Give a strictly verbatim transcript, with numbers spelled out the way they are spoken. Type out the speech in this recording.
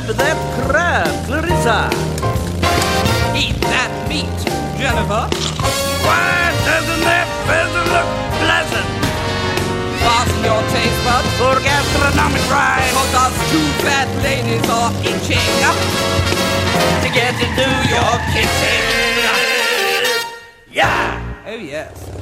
that crab, Clarissa? Eat that meat, Jennifer. Why doesn't that pheasant look pleasant? Fasten your taste buds, For gastronomic rhyme, cause us two fat ladies are itching to get into your kitchen. Yeah! Oh yes.